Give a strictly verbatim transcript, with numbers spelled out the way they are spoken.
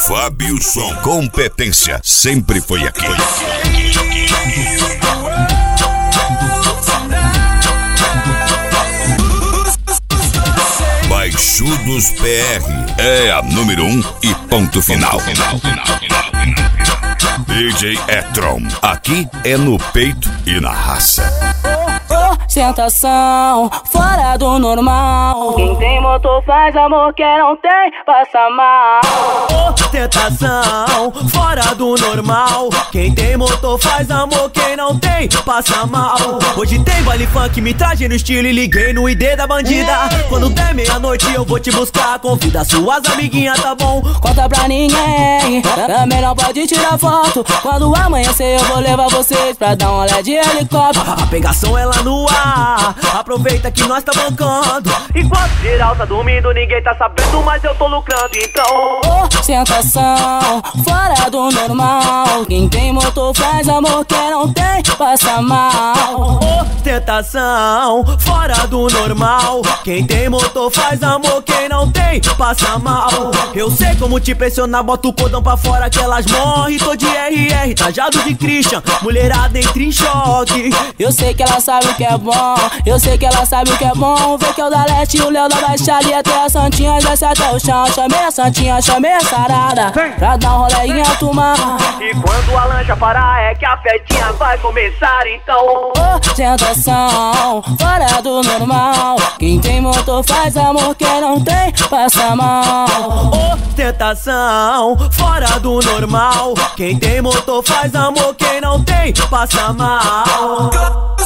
Fábio Som. Competência sempre foi aqui. Baixudos P R é a número um e ponto final. D J Etron, aqui é no peito e na raça. Ostentação fora do normal. Quem tem motor faz amor, quem não tem passa mal. Ostentação fora do normal. Quem tem motor faz amor, quem não tem passa mal. Hoje tem baile funk, me traje no estilo e liguei no I D da bandida. Quando der meia-noite eu vou te buscar. Convida suas amiguinhas, tá bom? Conta pra ninguém, também não pode tirar foto. Quando amanhecer eu vou levar vocês pra dar um olé de helicóptero. A pegação é lá no ar, aproveita que nós tá bancando. Enquanto geral tá dormindo, ninguém tá sabendo, mas eu tô lucrando, então. Ostentação fora do normal. Quem tem motor faz amor, quem não tem passa mal. Ostentação fora do normal. Quem tem motor faz amor, quem não tem passa mal. Eu sei como te pressionar, bota o cordão pra fora que elas morrem. Tô de R R, tajado de Christian, mulherada entra em choque. Eu sei que ela sabe o que é bom, eu sei que ela sabe o que é bom. Vê que é o da Leste e o Léo da Baixada e até a Santinha desce até o chão. Chamei a Santinha, chamei a Sarada pra dar um rolê em alto mar. E quando a lancha parar é que a festinha vai começar, então. Ostentação fora do normal. Quem tem motor faz amor, quem não tem passa mal. Ostentação fora do normal. Quem tem motor faz amor, quem não tem passa mal.